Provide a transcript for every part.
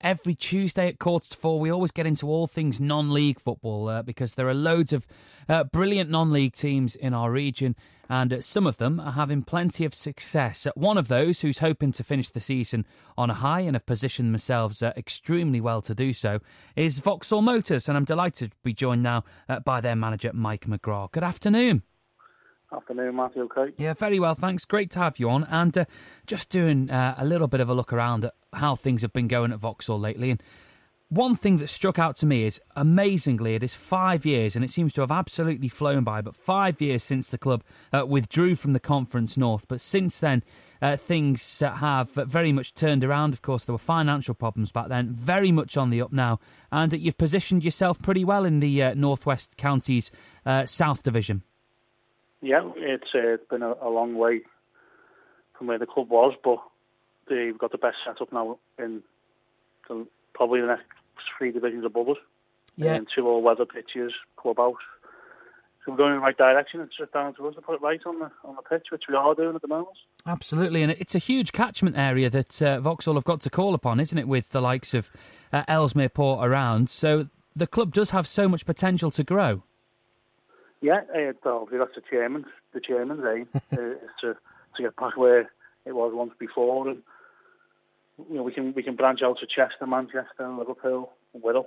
every Tuesday at 3:45, we always get into all things non-league football because there are loads of brilliant non-league teams in our region, and some of them are having plenty of success. One of those who's hoping to finish the season on a high and have positioned themselves extremely well to do so is Vauxhall Motors, and I'm delighted to be joined now by their manager, Mike McGrath. Good afternoon. Afternoon, Matthew. Okay. Yeah, very well, thanks. Great to have you on. And just doing a little bit of a look around at how things have been going at Vauxhall lately. And one thing that struck out to me is, amazingly, it is 5 years, and it seems to have absolutely flown by, but 5 years since the club withdrew from the Conference North. But since then, things have very much turned around. Of course, there were financial problems back then, very much on the up now. And you've positioned yourself pretty well in the North West Counties South Division. Yeah, it's been a long way from where the club was, but they've got the best setup now in probably the next 3 divisions above us. Yeah. And 2 all-weather pitches, clubhouse. So we're going in the right direction. It's just down to us to put it right on the pitch, which we are doing at the moment. Absolutely, and it's a huge catchment area that Vauxhall have got to call upon, isn't it, with the likes of Ellesmere Port around. So the club does have so much potential to grow. Yeah, obviously that's the chairman's aim is to get back where it was once before, and you know we can branch out to Chester, Manchester, Liverpool, Wirral.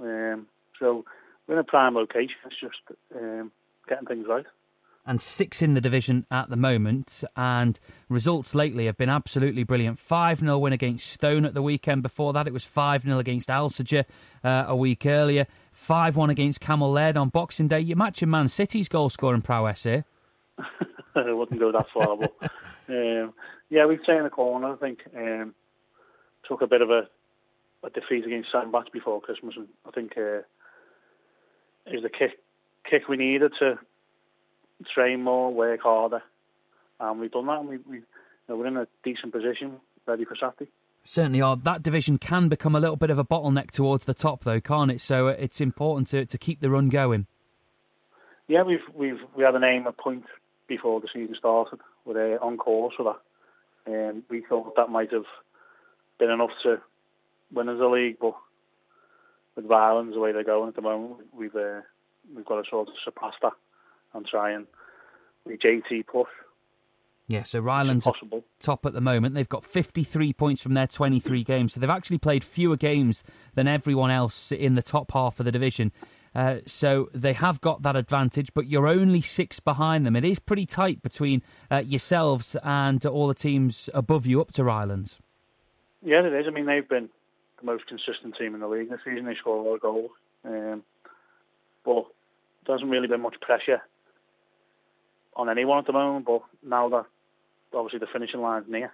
So we're in a prime location. It's just getting things right. And 6 in the division at the moment, and results lately have been absolutely brilliant. 5-0 win against Stone at the weekend. Before that, it was 5-0 against Alsager a week earlier. 5-1 against Camel Laird on Boxing Day. You're matching Man City's goal-scoring prowess here. I wouldn't go that far, but yeah, we've turned the corner. I think took a bit of a defeat against Sandbach before Christmas, and I think it was the kick we needed to train more, work harder, and we've done that, and we're in a decent position, ready for Saturday. Certainly are. That division can become a little bit of a bottleneck towards the top, though, can't it? So it's important to keep the run going. Yeah, we had an aim, a point before the season started. We're on course for that, and we thought that might have been enough to win as a league, but with Rylands the way they're going at the moment, we've got to sort of surpass that and try and reach 80 plus. Yeah, so Rylands are top at the moment. They've got 53 points from their 23 games, so they've actually played fewer games than everyone else in the top half of the division. So they have got that advantage, but you're only 6 behind them. It is pretty tight between yourselves and all the teams above you up to Rylands. Yeah, it is. I mean, they've been the most consistent team in the league this season. They score a lot of goals. But there hasn't really been much pressure on anyone at the moment, but now that obviously the finishing line's near,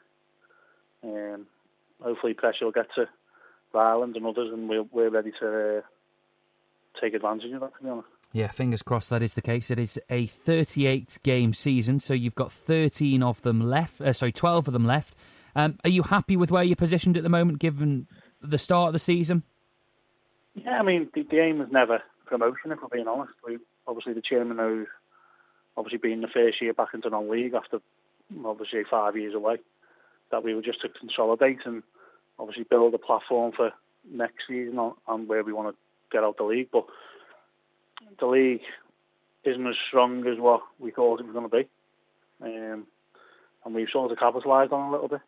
hopefully pressure will get to Ireland and others, and we're ready to take advantage of that, to be honest. Yeah, fingers crossed that is the case. It is a 38-game season, so you've got 13 of them left. 12 of them left. Are you happy with where you're positioned at the moment, given the start of the season? Yeah, I mean, the aim is never promotion, if we're being honest. Obviously, the chairman knows, obviously being the first year back into non-league after obviously 5 years away, that we were just to consolidate and obviously build a platform for next season on where we want to get out the league. But the league isn't as strong as what we thought it was going to be, and we've sort of capitalised on it a little bit.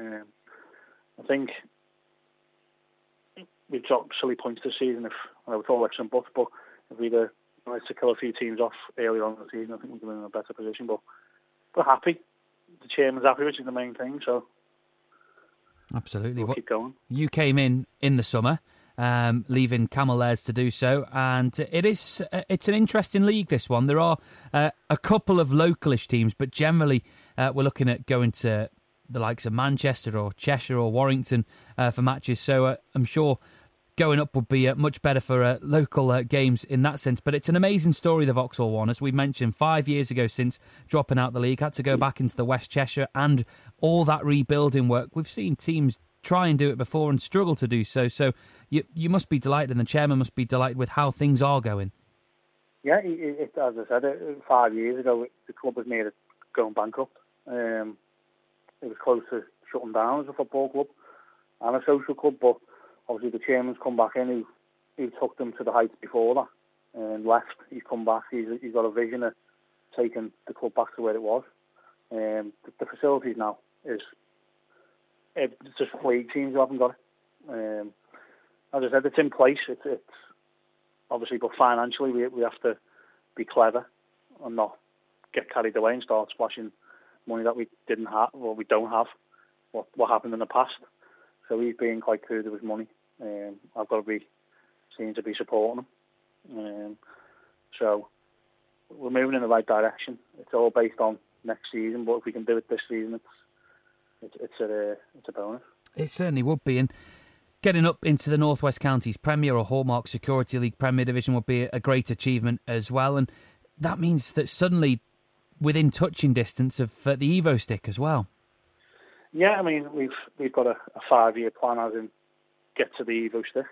I think we've dropped silly points this season. With all X and buts, but if we'd managed to kill a few teams off earlier on in the season, I think we'd be in a better position. But we're happy. The chairman's happy, which is the main thing. So absolutely, we'll keep going. You came in the summer, leaving Camel Lairs to do so, and it's an interesting league, this one. There are a couple of localish teams, but generally we're looking at going to the likes of Manchester or Cheshire or Warrington for matches. So I'm sure going up would be much better for local games in that sense. But it's an amazing story, the Vauxhall one. As we mentioned, 5 years ago since dropping out the league, had to go back into the West Cheshire and all that rebuilding work. We've seen teams try and do it before and struggle to do so. So you must be delighted, and the chairman must be delighted with how things are going. Yeah, as I said, 5 years ago, the club was near going bankrupt. It was close to shutting down as a football club and a social club, but obviously the chairman's come back in who took them to the heights before that and left. He's come back. He's got a vision of taking the club back to where it was. The facilities now it's just league teams who haven't got it. As I said, it's in place. It's obviously, but financially we have to be clever and not get carried away and start splashing money that we didn't have or we don't have. What happened in the past. So he's being quite clear with his money. I've got to be seen to be supporting him. So we're moving in the right direction. It's all based on next season, but if we can do it this season, it's a bonus. It certainly would be. And getting up into the North West Counties Premier or Hallmark Security League Premier Division would be a great achievement as well. And that means that suddenly within touching distance of the Evo stick as well. Yeah, I mean, we've got a 5-year plan as in get to the Evo stick.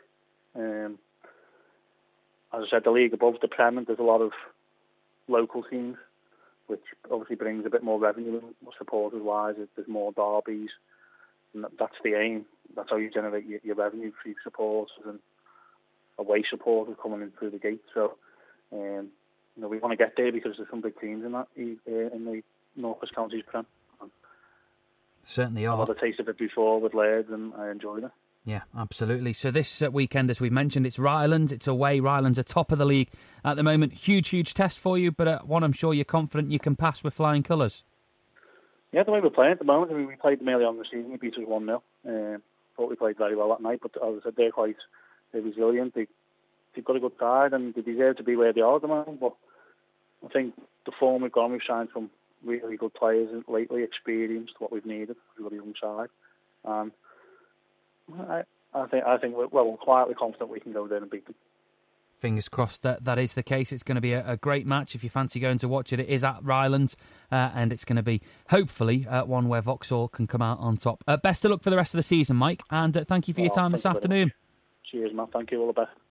As I said, the league above the Prem, there's a lot of local teams, which obviously brings a bit more revenue supporters-wise. There's more derbies, and that's the aim. That's how you generate your revenue through supporters and away supporters coming in through the gate. So, we want to get there because there's some big teams in the North West Counties Prem. Certainly are. I've had a taste of it before with Laird, and I enjoyed it. Yeah, absolutely. So this weekend, as we've mentioned, it's Rylands. It's away. Rylands are top of the league at the moment. Huge test for you, but one I'm sure you're confident you can pass with flying colours. Yeah, the way we're playing at the moment, I mean, we played them early on in the season. We beat us 1-0. Thought we played very well that night, but as I said, they're resilient. They've got a good side, and they deserve to be where they are at the moment. But I think the form we've got, we've signed some really good players lately, experienced what we've needed. We've got a young side. I think we're quietly confident we can go there and beat them. Fingers crossed that is the case. It's going to be a great match. If you fancy going to watch it, it is at Rylands, and it's going to be, hopefully, one where Vauxhall can come out on top. Best of luck for the rest of the season, Mike, and thank you for your time this afternoon. Cheers, Matt. Thank you. All the best.